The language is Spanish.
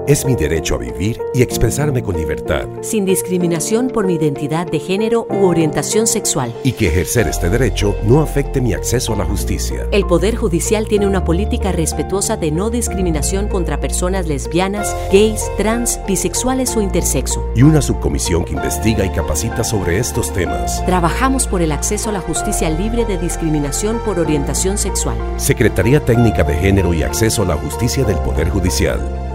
Es mi derecho a vivir y expresarme con libertad. Sin discriminación por mi identidad de género u orientación sexual. Y que ejercer este derecho no afecte mi acceso a la justicia. El Poder Judicial tiene una política respetuosa de no discriminación contra personas lesbianas, gays, trans, bisexuales o intersexo. Y una subcomisión que investiga y capacita sobre estos temas. Trabajamos por el acceso a la justicia libre de discriminación por orientación sexual. Secretaría Técnica de Género y Acceso a la Justicia del Poder Judicial.